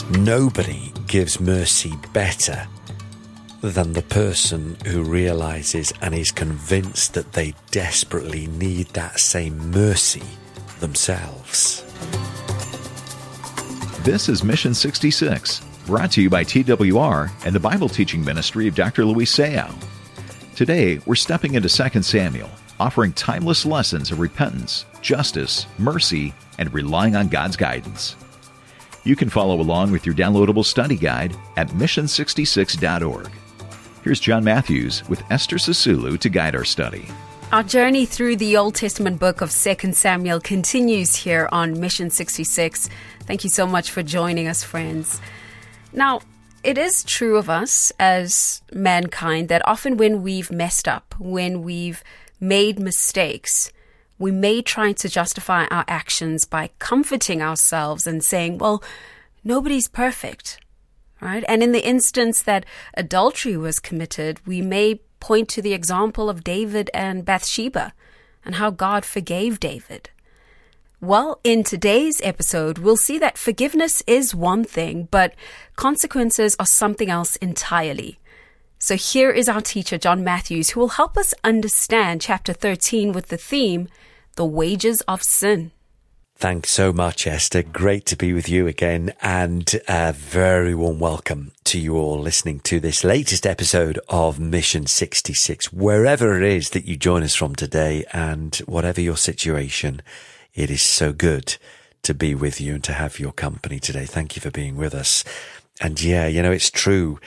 Nobody gives mercy better than the person who realizes and is convinced that they desperately need that same mercy themselves. This is Mission 66, brought to you by TWR and the Bible teaching ministry of Dr. Luis Sayao. Today, we're stepping into 2 Samuel, offering timeless lessons of repentance, justice, mercy, and relying on God's guidance. You can follow along with your downloadable study guide at mission66.org. Here's John Matthews with Esther Sisulu to guide our study. Our journey through the Old Testament book of 2 Samuel continues here on Mission 66. Thank you so much for joining us, friends. Now, it is true of us as mankind that often when we've messed up, when we've made mistakes, we may try to justify our actions by comforting ourselves and saying, well, nobody's perfect. Right? And in the instance that adultery was committed, we may point to the example of David and Bathsheba and how God forgave David. Well, in today's episode, we'll see that forgiveness is one thing, but consequences are something else entirely. So here is our teacher, John Matthews, who will help us understand chapter 13 with the theme, The Wages of Sin. Thanks so much, Esther. Great to be with you again, and a very warm welcome to you all listening to this latest episode of Mission 66, wherever it is that you join us from today, and whatever your situation, it is so good to be with you and to have your company today. Thank you for being with us. And yeah, it's true,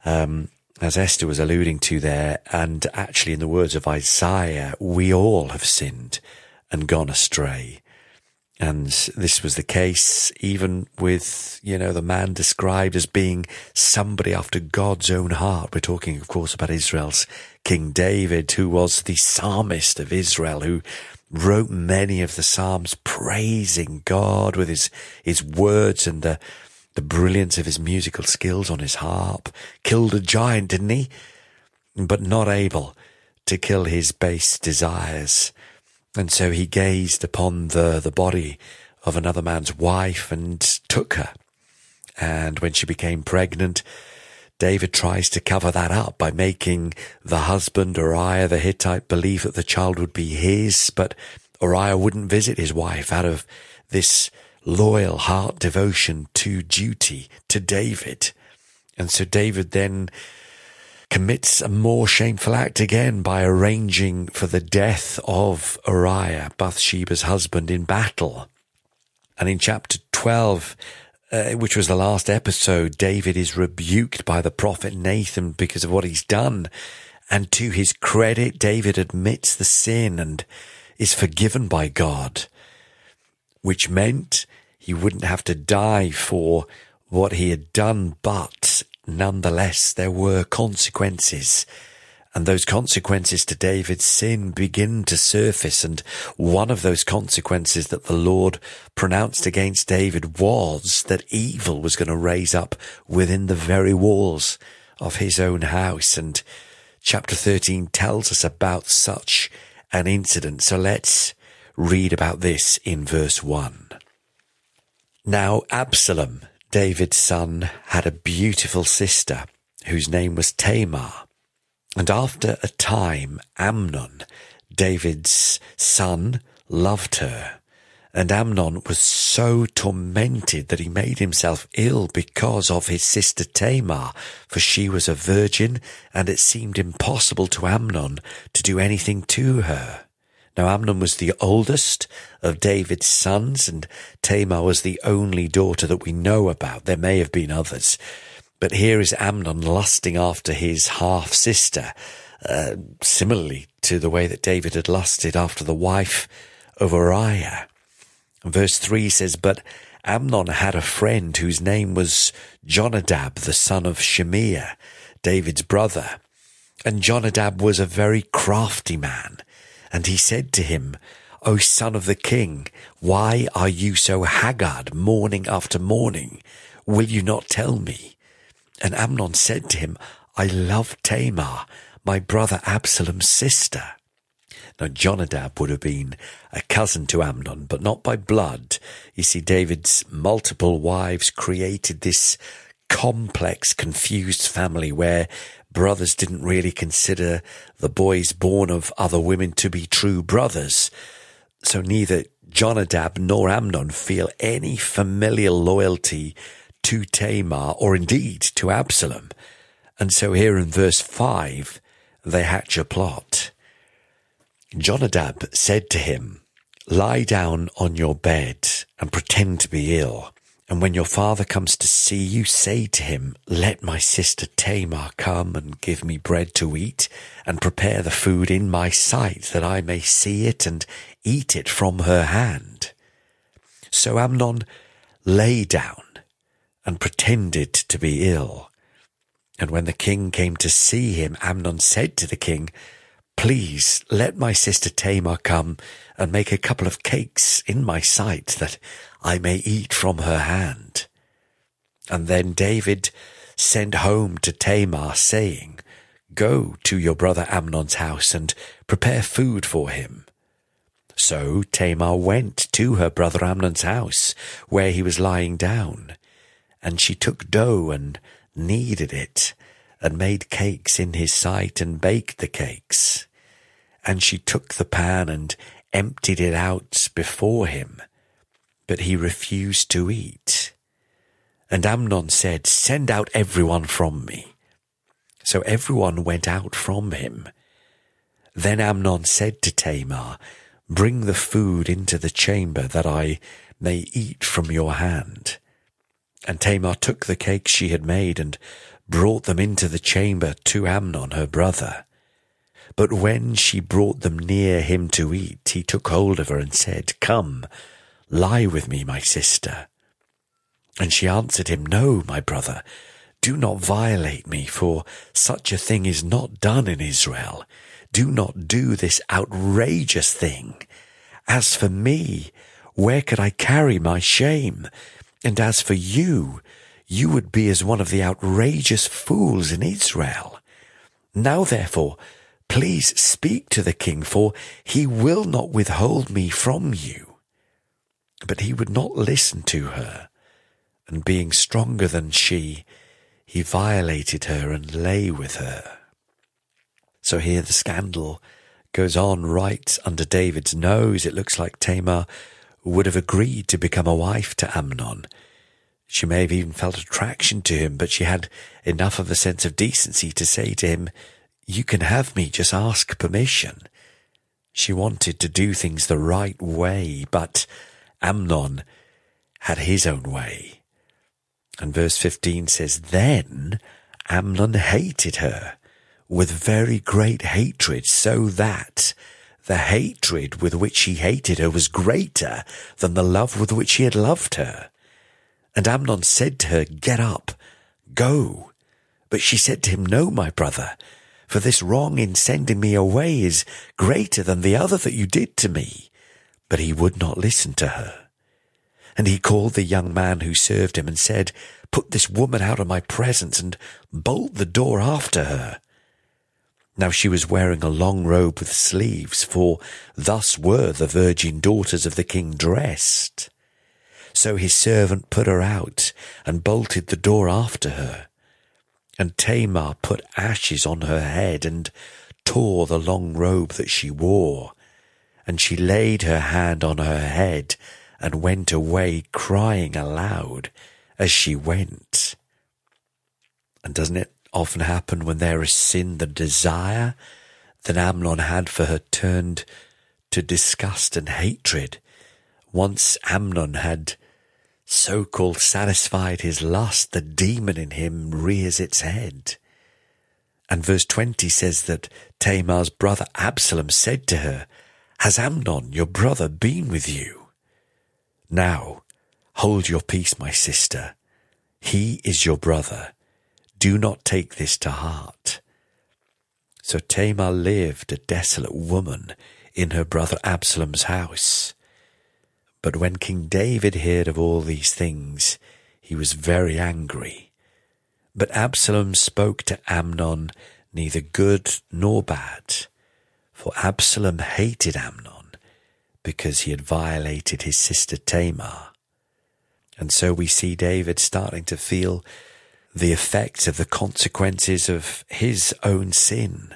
as Esther was alluding to there, and actually in the words of Isaiah, we all have sinned and gone astray. And this was the case even with, the man described as being somebody after God's own heart. We're talking, of course, about Israel's King David, who was the psalmist of Israel, who wrote many of the psalms praising God with his words and the brilliance of his musical skills on his harp. Killed a giant, didn't he? But not able to kill his base desires. And so he gazed upon the body of another man's wife and took her. And when she became pregnant, David tries to cover that up by making the husband, Uriah the Hittite, believe that the child would be his. But Uriah wouldn't visit his wife out of this loyal heart devotion to duty to David. And so David then commits a more shameful act again by arranging for the death of Uriah, Bathsheba's husband, in battle. And in chapter 12, which was the last episode, David is rebuked by the prophet Nathan because of what he's done. And to his credit, David admits the sin and is forgiven by God, which meant he wouldn't have to die for what he had done, but nonetheless, there were consequences, and those consequences to David's sin begin to surface. And one of those consequences that the Lord pronounced against David was that evil was going to raise up within the very walls of his own house. And chapter 13 tells us about such an incident. So let's read about this in verse 1. Now Absalom, David's son, had a beautiful sister whose name was Tamar. And after a time, Amnon, David's son, loved her. And Amnon was so tormented that he made himself ill because of his sister Tamar, for she was a virgin, and it seemed impossible to Amnon to do anything to her. Now Amnon was the oldest of David's sons, and Tamar was the only daughter that we know about. There may have been others. But here is Amnon lusting after his half-sister, similarly to the way that David had lusted after the wife of Uriah. And verse 3 says, But Amnon had a friend whose name was Jonadab, the son of Shimeah, David's brother. And Jonadab was a very crafty man. And he said to him, O son of the king, why are you so haggard morning after morning? Will you not tell me? And Amnon said to him, I love Tamar, my brother Absalom's sister. Now, Jonadab would have been a cousin to Amnon, but not by blood. You see, David's multiple wives created this complex, confused family where brothers didn't really consider the boys born of other women to be true brothers. So neither Jonadab nor Amnon feel any familial loyalty to Tamar or indeed to Absalom. And so here in verse 5, they hatch a plot. Jonadab said to him, "Lie down on your bed and pretend to be ill. And when your father comes to see you, say to him, 'Let my sister Tamar come and give me bread to eat, and prepare the food in my sight, that I may see it and eat it from her hand.'" So Amnon lay down and pretended to be ill. And when the king came to see him, Amnon said to the king, "Please let my sister Tamar come and make a couple of cakes in my sight, that I may eat from her hand." And then David sent home to Tamar, saying, "Go to your brother Amnon's house and prepare food for him." So Tamar went to her brother Amnon's house, where he was lying down, and she took dough and kneaded it, and made cakes in his sight, and baked the cakes. And she took the pan and emptied it out before him, but he refused to eat. And Amnon said, "Send out everyone from me." So everyone went out from him. Then Amnon said to Tamar, "Bring the food into the chamber, that I may eat from your hand." And Tamar took the cakes she had made and brought them into the chamber to Amnon, her brother. But when she brought them near him to eat, he took hold of her and said, "Come, lie with me, my sister." And she answered him, "No, my brother, do not violate me, for such a thing is not done in Israel. Do not do this outrageous thing. As for me, where could I carry my shame? And as for you, you would be as one of the outrageous fools in Israel. Now therefore, please speak to the king, for he will not withhold me from you." But he would not listen to her, and being stronger than she, he violated her and lay with her. So here the scandal goes on right under David's nose. It looks like Tamar would have agreed to become a wife to Amnon. She may have even felt attraction to him, but she had enough of a sense of decency to say to him, "You can have me, just ask permission." She wanted to do things the right way, but Amnon had his own way. And verse 15 says, "Then Amnon hated her with very great hatred, so that the hatred with which he hated her was greater than the love with which he had loved her. And Amnon said to her, 'Get up, go.' But she said to him, 'No, my brother, for this wrong in sending me away is greater than the other that you did to me.' But he would not listen to her. And he called the young man who served him and said, 'Put this woman out of my presence and bolt the door after her.' Now she was wearing a long robe with sleeves, for thus were the virgin daughters of the king dressed. So his servant put her out and bolted the door after her. And Tamar put ashes on her head and tore the long robe that she wore. And she laid her hand on her head and went away crying aloud as she went." And doesn't it often happen when there is sin, the desire that Amnon had for her turned to disgust and hatred? Once Amnon had so-called satisfied his lust, the demon in him rears its head. And verse 20 says that Tamar's brother Absalom said to her, "Has Amnon, your brother, been with you? Now, hold your peace, my sister. He is your brother. Do not take this to heart." So Tamar lived a desolate woman in her brother Absalom's house. But when King David heard of all these things, he was very angry. But Absalom spoke to Amnon neither good nor bad, For Absalom hated Amnon because he had violated his sister Tamar. And so we see David starting to feel the effects of the consequences of his own sin.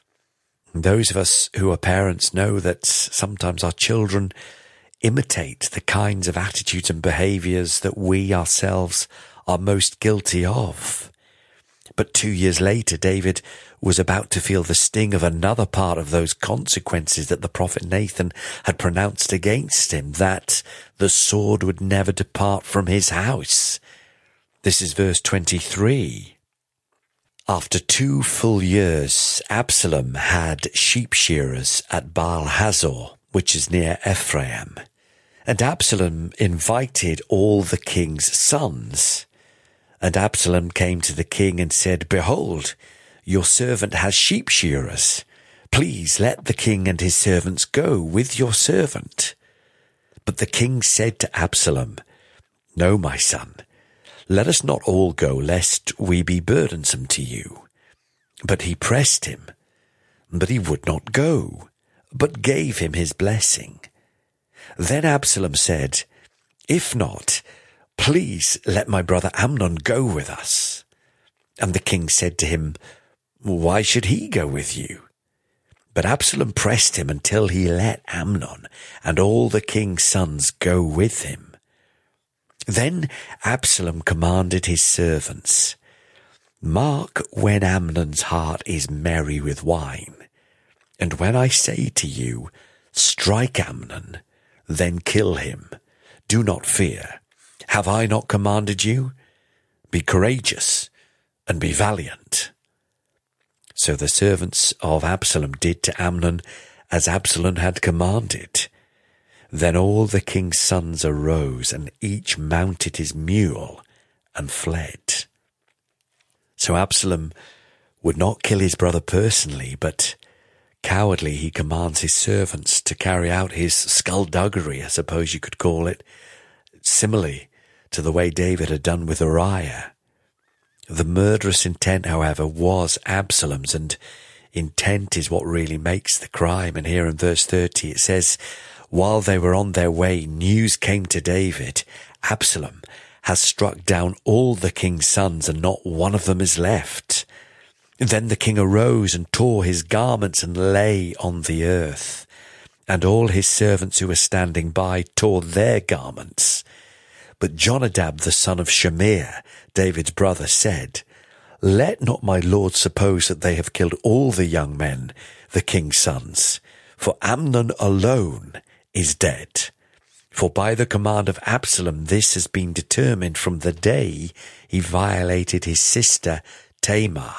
And those of us who are parents know that sometimes our children imitate the kinds of attitudes and behaviours that we ourselves are most guilty of. But 2 years later, David was about to feel the sting of another part of those consequences that the prophet Nathan had pronounced against him, that the sword would never depart from his house. This is verse 23. After 2 full years, Absalom had sheep shearers at Baal Hazor, which is near Ephraim. And Absalom invited all the king's sons. And Absalom came to the king and said, "Behold, your servant has sheep shearers. Please let the king and his servants go with your servant." But the king said to Absalom, "No, my son, let us not all go, lest we be burdensome to you." But he pressed him, but he would not go, but gave him his blessing. Then Absalom said, "If not, please let my brother Amnon go with us." And the king said to him, "Why should he go with you?" But Absalom pressed him until he let Amnon and all the king's sons go with him. Then Absalom commanded his servants, "Mark when Amnon's heart is merry with wine. And when I say to you, 'Strike Amnon,' then kill him. Do not fear. Have I not commanded you? Be courageous and be valiant." So the servants of Absalom did to Amnon as Absalom had commanded. Then all the king's sons arose, and each mounted his mule and fled. So Absalom would not kill his brother personally, but cowardly he commands his servants to carry out his skullduggery, I suppose you could call it, similarly to the way David had done with Uriah. The murderous intent, however, was Absalom's, and intent is what really makes the crime. And here in verse 30 it says, "While they were on their way, news came to David, 'Absalom has struck down all the king's sons, and not one of them is left.' Then the king arose and tore his garments and lay on the earth. And all his servants who were standing by tore their garments. But Jonadab the son of Shimea, David's brother, said, 'Let not my lord suppose that they have killed all the young men, the king's sons, for Amnon alone is dead. For by the command of Absalom this has been determined from the day he violated his sister Tamar.'"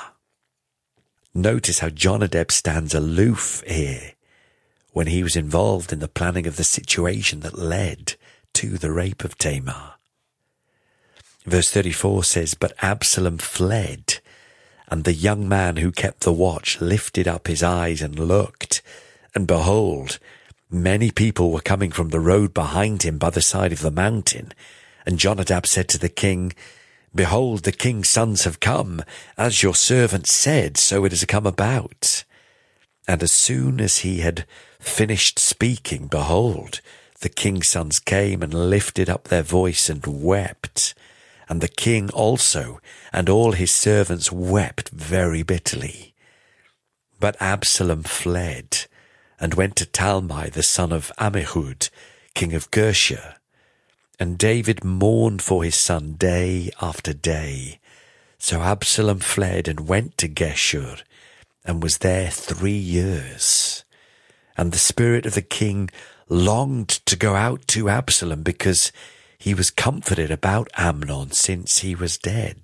Notice how Jonadab stands aloof here when he was involved in the planning of the situation that led to the rape of Tamar. Verse 34 says, "But Absalom fled, and the young man who kept the watch lifted up his eyes and looked, and behold, many people were coming from the road behind him by the side of the mountain. And Jonadab said to the king, 'Behold, the king's sons have come, as your servant said, so it has come about.' And as soon as he had finished speaking, behold, the king's sons came and lifted up their voice and wept. And the king also and all his servants wept very bitterly. But Absalom fled and went to Talmai the son of Ammihud, king of Geshur. And David mourned for his son day after day. So Absalom fled and went to Geshur, and was there 3 years. And the spirit of the king longed to go out to Absalom, because he was comforted about Amnon since he was dead.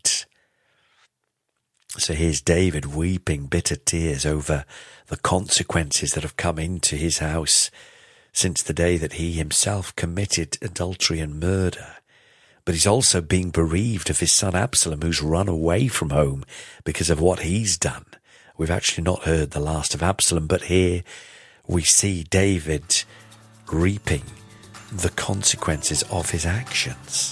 So here's David weeping bitter tears over the consequences that have come into his house since the day that he himself committed adultery and murder. But he's also being bereaved of his son Absalom, who's run away from home because of what he's done. We've actually not heard the last of Absalom, but here we see David reaping the consequences of his actions.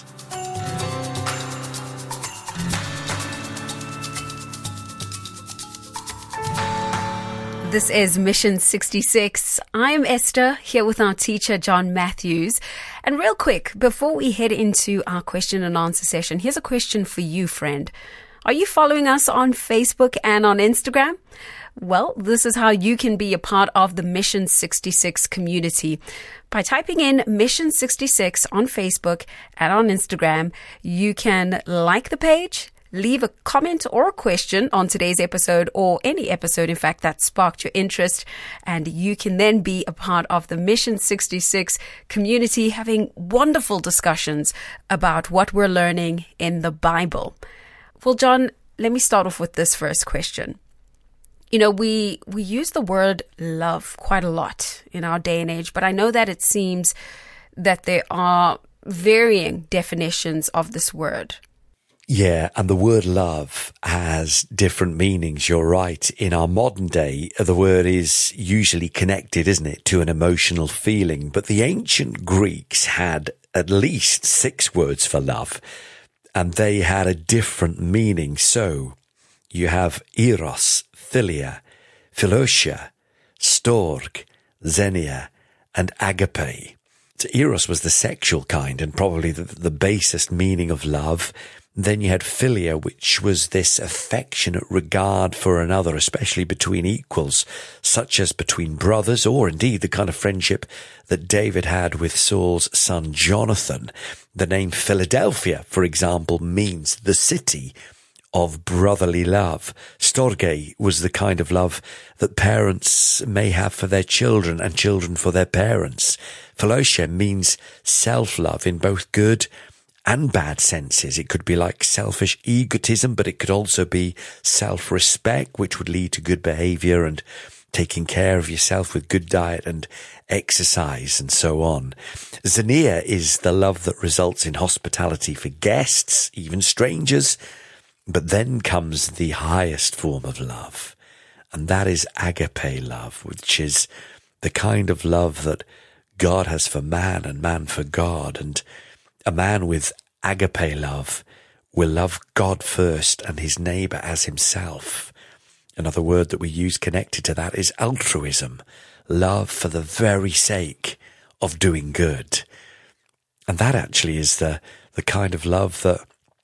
This is Mission 66. I'm Esther, here with our teacher, John Matthews. And real quick, before we head into our question and answer session, here's a question for you, friend. Are you following us on Facebook and on Instagram? Well, this is how you can be a part of the Mission 66 community. By typing in Mission 66 on Facebook and on Instagram, you can like the page, leave a comment or a question on today's episode or any episode, in fact, that sparked your interest. And you can then be a part of the Mission 66 community, having wonderful discussions about what we're learning in the Bible. Well, John, let me start off with this first question. You know, we use the word love quite a lot in our day and age, but I know that it seems that there are varying definitions of this word. Yeah, and the word love has different meanings. You're right. In our modern day, the word is usually connected, isn't it, to an emotional feeling. But the ancient Greeks had at least 6 words for love, and they had a different meaning. So you have eros, philia, philosia, storge, xenia, and agape. So eros was the sexual kind and probably the basest meaning of love. Then you had philia, which was this affectionate regard for another, especially between equals, such as between brothers, or indeed the kind of friendship that David had with Saul's son Jonathan. The name Philadelphia, for example, means the city of brotherly love. Storge was the kind of love that parents may have for their children and children for their parents. Philosia means self-love in both good and bad senses. It could be like selfish egotism, but it could also be self-respect, which would lead to good behavior and taking care of yourself with good diet and exercise and so on. Xenia is the love that results in hospitality for guests, even strangers. But then comes the highest form of love, and that is agape love, which is the kind of love that God has for man and man for God. And a man with agape love will love God first and his neighbor as himself. Another word that we use connected to that is altruism, love for the very sake of doing good. And that actually is the kind of love that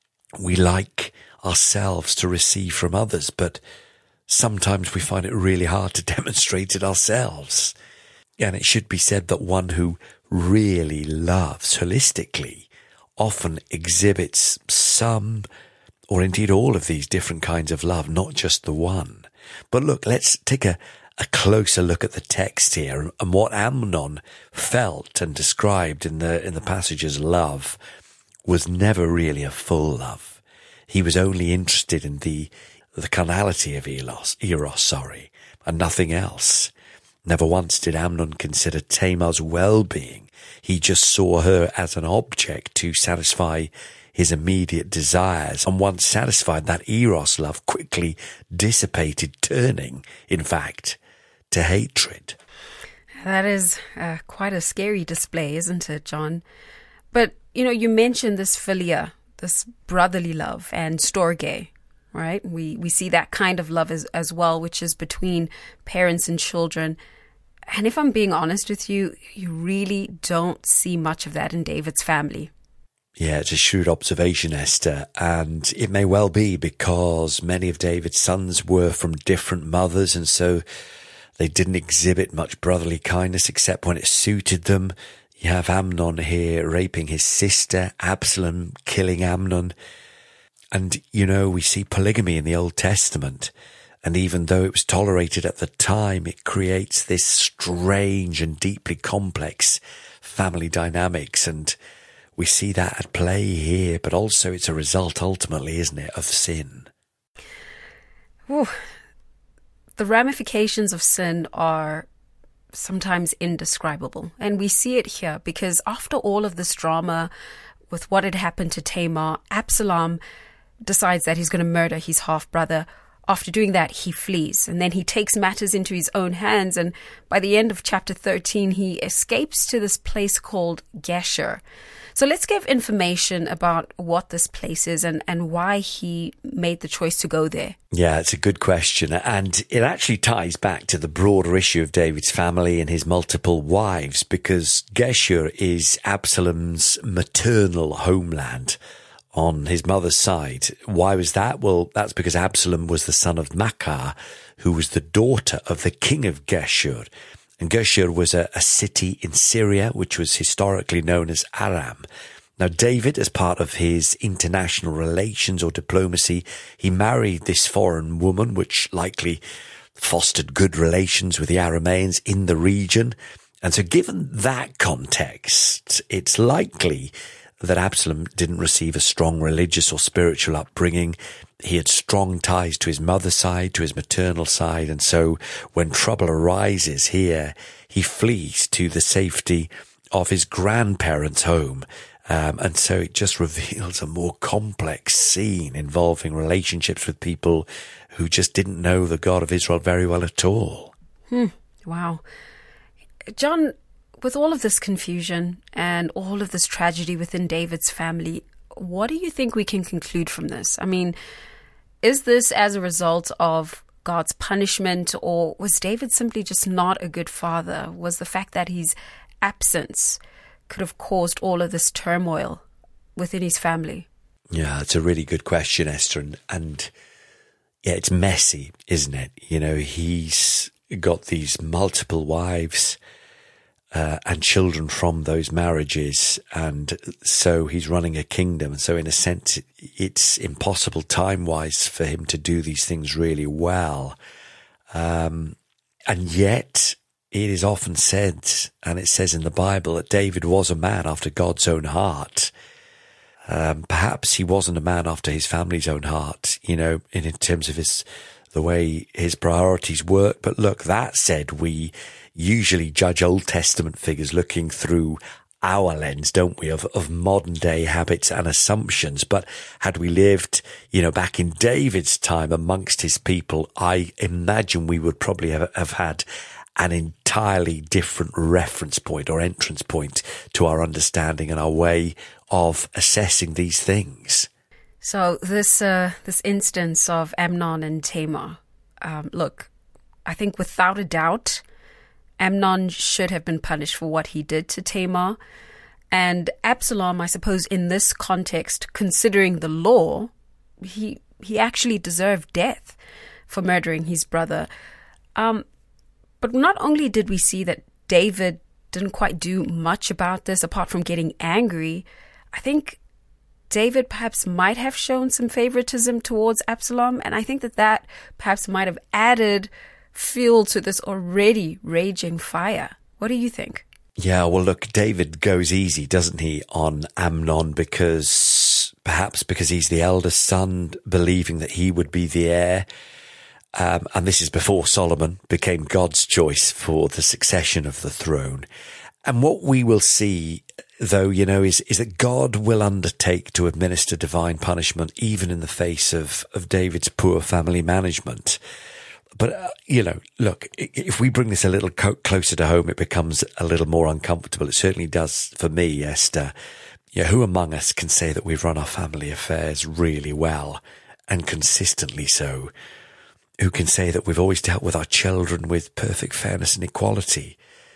we like ourselves to receive from others, but sometimes we find it really hard to demonstrate it ourselves. And it should be said that one who really loves holistically often exhibits some, or indeed all of these different kinds of love, not just the one. But look, let's take a closer look at the text here and what Amnon felt and described in the passage as love was never really a full love. He was only interested in the carnality of Eros, and nothing else. Never once did Amnon consider Tamar's well-being. He just saw her as an object to satisfy his immediate desires. And once satisfied, that Eros love quickly dissipated, turning, in fact, to hatred. That is quite a scary display, isn't it, John? But, you know, you mentioned this philia, this brotherly love, and storge, right? We see that kind of love as well, which is between parents and children. And if I'm being honest with you, you really don't see much of that in David's family. Yeah, it's a shrewd observation, Esther, and it may well be because many of David's sons were from different mothers, and so they didn't exhibit much brotherly kindness except when it suited them. You have Amnon here raping his sister, Absalom killing Amnon. And, you know, we see polygamy in the Old Testament. And even though it was tolerated at the time, it creates this strange and deeply complex family dynamics. And we see that at play here, but also it's a result ultimately, isn't it, of sin. Ooh. The ramifications of sin are sometimes indescribable. And we see it here because after all of this drama with what had happened to Tamar, Absalom decides that he's going to murder his half-brother after doing that, he flees, and then he takes matters into his own hands. And by the end of chapter 13, he escapes to this place called Geshur. So let's give information about what this place is and why he made the choice to go there. Yeah, it's a good question. And it actually ties back to the broader issue of David's family and his multiple wives, because Geshur is Absalom's maternal homeland on his mother's side. Why was that? Well, that's because Absalom was the son of Maachah, who was the daughter of the king of Geshur. And Geshur was a city in Syria, which was historically known as Aram. Now, David, as part of his international relations or diplomacy, he married this foreign woman, which likely fostered good relations with the Arameans in the region. And so given that context, it's likely that Absalom didn't receive a strong religious or spiritual upbringing. He had strong ties to his mother's side, to his maternal side. And so when trouble arises here, he flees to the safety of his grandparents' home. And so it just reveals a more complex scene involving relationships with people who just didn't know the God of Israel very well at all. Wow. John, with all of this confusion and all of this tragedy within David's family, what do you think we can conclude from this? I mean, is this as a result of God's punishment, or was David simply just not a good father? Was the fact that his absence could have caused all of this turmoil within his family? Yeah, it's a really good question, Esther. And yeah, it's messy, isn't it? You know, he's got these multiple wives and children from those marriages. And so he's running a kingdom. And so in a sense, it's impossible time-wise for him to do these things really well. And yet it is often said, and it says in the Bible, that David was a man after God's own heart. Perhaps he wasn't a man after his family's own heart, you know, in terms of the way his priorities work. But look, that said, we usually judge Old Testament figures looking through our lens, don't we, of modern day habits and assumptions. But had we lived, you know, back in David's time amongst his people, I imagine we would probably have had an entirely different reference point or entrance point to our understanding and our way of assessing these things. So this instance of Amnon and Tamar, look, I think without a doubt, Amnon should have been punished for what he did to Tamar. And Absalom, I suppose, in this context, considering the law, he actually deserved death for murdering his brother. But not only did we see that David didn't quite do much about this apart from getting angry, I think David perhaps might have shown some favoritism towards Absalom. And I think that perhaps might have added fuel to this already raging fire. What do you think? Yeah, well, look, David goes easy, doesn't he, on Amnon because he's the eldest son, believing that he would be the heir. And this is before Solomon became God's choice for the succession of the throne. And what we will see, though, you know, is that God will undertake to administer divine punishment even in the face of David's poor family management. But, you know, look, if we bring this a little closer to home, it becomes a little more uncomfortable. It certainly does for me, Esther. Yeah, who among us can say that we've run our family affairs really well and consistently so? Who can say that we've always dealt with our children with perfect fairness and equality?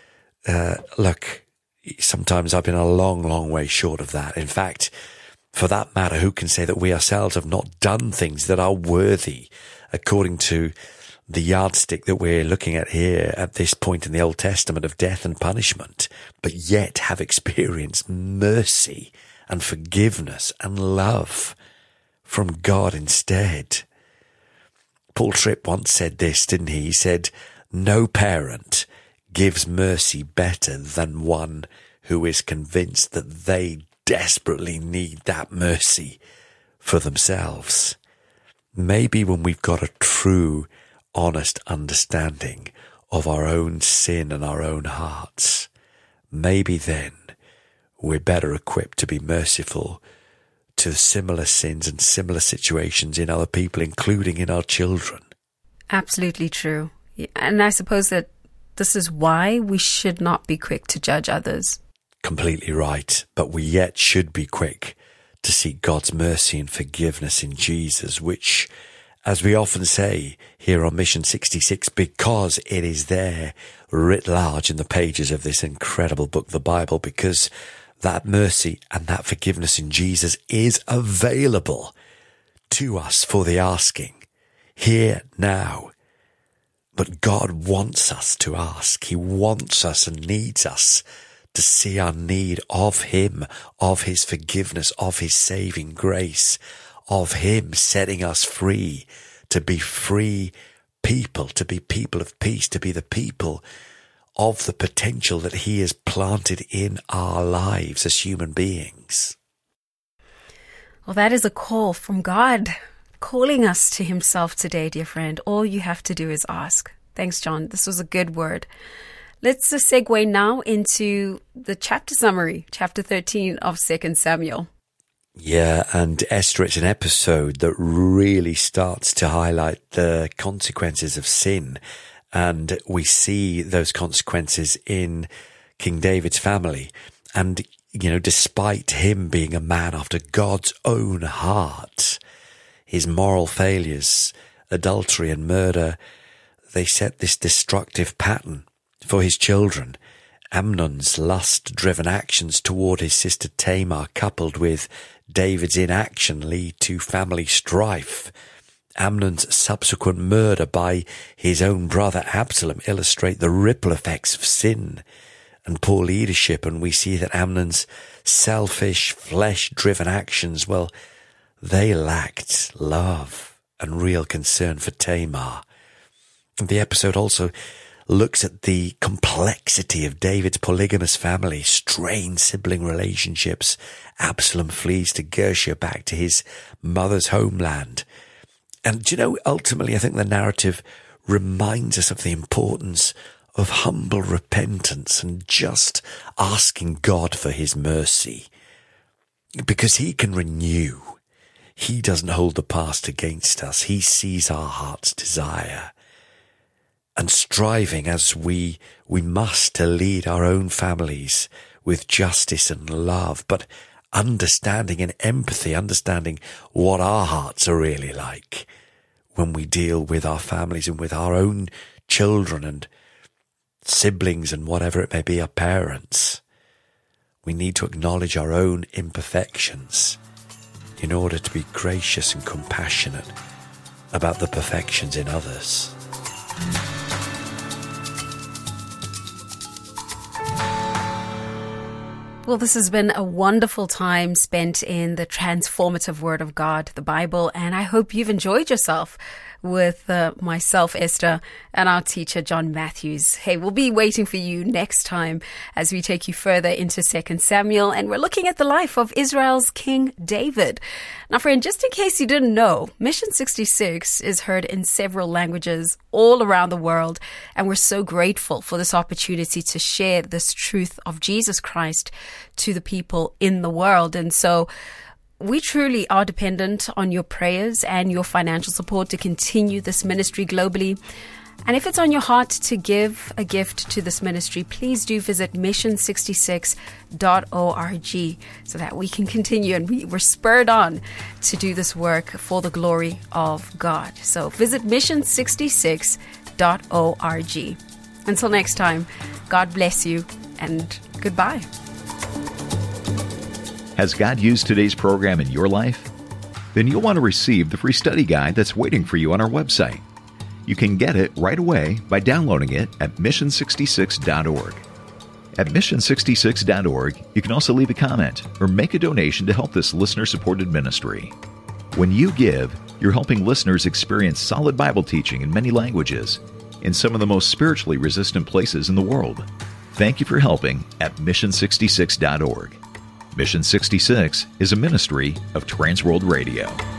Look, sometimes I've been a long, long way short of that. In fact, for that matter, who can say that we ourselves have not done things that are worthy according to the yardstick that we're looking at here at this point in the Old Testament of death and punishment, but yet have experienced mercy and forgiveness and love from God instead? Paul Tripp once said this, didn't he? He said, "No parent gives mercy better than one who is convinced that they desperately need that mercy for themselves." Maybe when we've got a true, honest understanding of our own sin and our own hearts, maybe then we're better equipped to be merciful to similar sins and similar situations in other people, including in our children. Absolutely true. And I suppose that this is why we should not be quick to judge others. Completely right. But we yet should be quick to seek God's mercy and forgiveness in Jesus, which, as we often say here on Mission 66, because it is there writ large in the pages of this incredible book, the Bible, because that mercy and that forgiveness in Jesus is available to us for the asking, here, now. But God wants us to ask. He wants us and needs us to see our need of Him, of His forgiveness, of His saving grace, of Him setting us free, to be free people, to be people of peace, to be the people of the potential that He has planted in our lives as human beings. Well, that is a call from God, calling us to Himself today, dear friend. All you have to do is ask. Thanks, John. This was a good word. Let's segue now into the chapter summary, chapter 13 of 2 Samuel. Yeah, and Esther, it's an episode that really starts to highlight the consequences of sin. And we see those consequences in King David's family. And, you know, despite him being a man after God's own heart, his moral failures, adultery and murder, they set this destructive pattern for his children. Amnon's lust-driven actions toward his sister Tamar, coupled with David's inaction, lead to family strife. Amnon's subsequent murder by his own brother Absalom illustrate the ripple effects of sin and poor leadership, and we see that Amnon's selfish, flesh-driven actions, well, they lacked love and real concern for Tamar. The episode also looks at the complexity of David's polygamous family, strained sibling relationships. Absalom flees to Geshur, back to his mother's homeland. And, you know, ultimately, I think the narrative reminds us of the importance of humble repentance and just asking God for His mercy, because He can renew. He doesn't hold the past against us. He sees our heart's desire. And striving as we must to lead our own families with justice and love, but understanding and empathy, understanding what our hearts are really like when we deal with our families and with our own children and siblings and whatever it may be, our parents. We need to acknowledge our own imperfections in order to be gracious and compassionate about the perfections in others. Well, this has been a wonderful time spent in the transformative Word of God, the Bible, and I hope you've enjoyed yourself with myself, Esther, and our teacher, John Matthews. Hey, we'll be waiting for you next time as we take you further into 2 Samuel, and we're looking at the life of Israel's King David. Now, friend, just in case you didn't know, Mission 66 is heard in several languages all around the world, and we're so grateful for this opportunity to share this truth of Jesus Christ to the people in the world. And so we truly are dependent on your prayers and your financial support to continue this ministry globally. And if it's on your heart to give a gift to this ministry, please do visit mission66.org so that we can continue, and we're spurred on to do this work for the glory of God. So visit mission66.org. Until next time, God bless you and goodbye. Has God used today's program in your life? Then you'll want to receive the free study guide that's waiting for you on our website. You can get it right away by downloading it at mission66.org. At mission66.org, you can also leave a comment or make a donation to help this listener-supported ministry. When you give, you're helping listeners experience solid Bible teaching in many languages in some of the most spiritually resistant places in the world. Thank you for helping at mission66.org. Mission 66 is a ministry of Transworld Radio.